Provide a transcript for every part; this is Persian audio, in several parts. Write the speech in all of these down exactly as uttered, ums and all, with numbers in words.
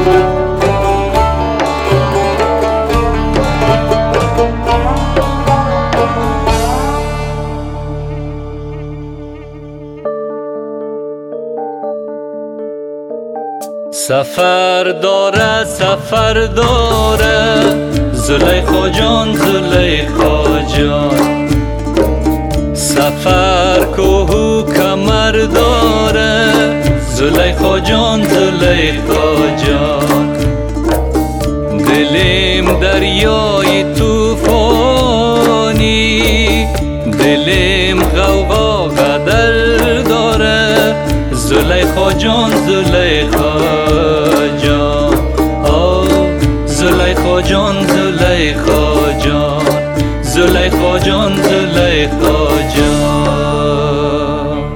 سفر داره سفر داره زلیخا جان زلیخا جان، سفر کوه کمر داره زلیخا جان زلیخا جان. دلیم دریای توفانی، دلیم غوغا قدر داره زلیخا جان زلیخا جان. آه زلیخا جان زلیخا جان، زلیخا جان زلیخا جان.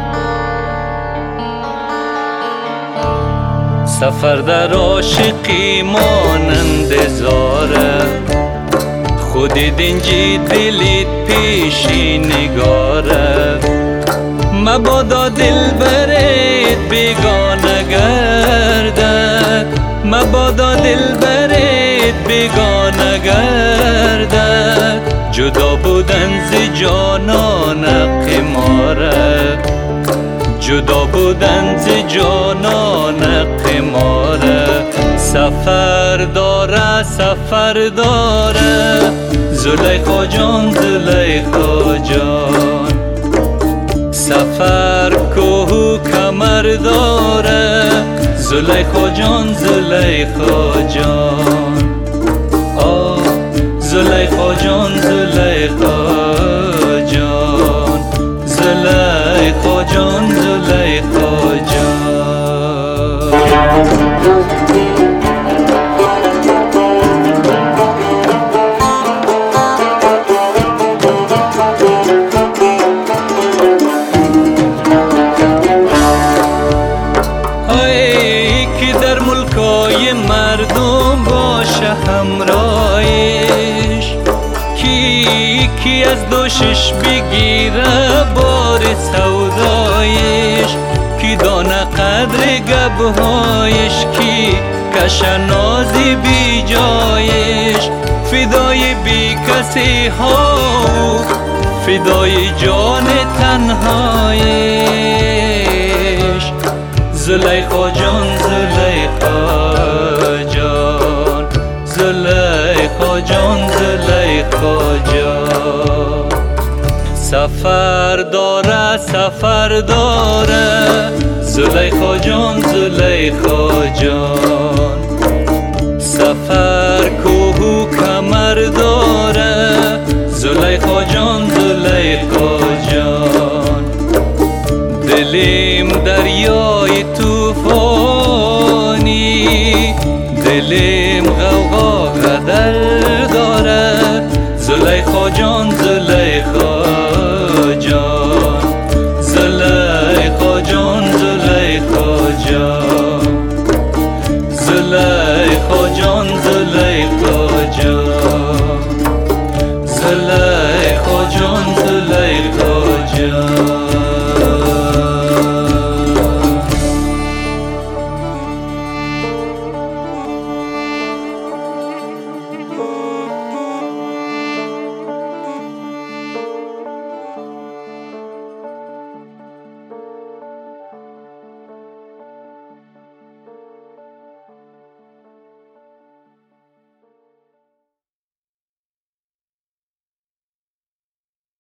سفر در عاشقی مانند زاره، خودی دنجی دلیت پیشی نگاره. مبادا دل برت بیگانه گردد، مبادا دل برت بیگانه گردد. جدا بودن ز جانان قماره، جدا بودن ز جانان قماره. سفر داره سفر داره زلیخا جان زلیخا جان. سفر کوه کمر داره زلیخا جان زلیخا جان. آه زلیخا جان زلیخا جان، زلیخا جان زلیخا جان. مردم باشه همراهش، کی کی از دوشش بگیره بار سودایش. کی دانه قدر گبهایش، کی کشه نازی بی جایش. فدای بی کسی ها، فدای جان تنهایش. زلیخا جان زلیخا جان، زلیخا جان زلیخا جان. سفر داره سفر داره زلیخا جان زلیخا جان. سفر کوه کمر داره زلیخا جان زلیخا جان. دلیم دریای توفانی، دلیم غوغا قدر داره زلیخا جان زلیخا جان. زلیخا جان زلیخا جان، زلیخا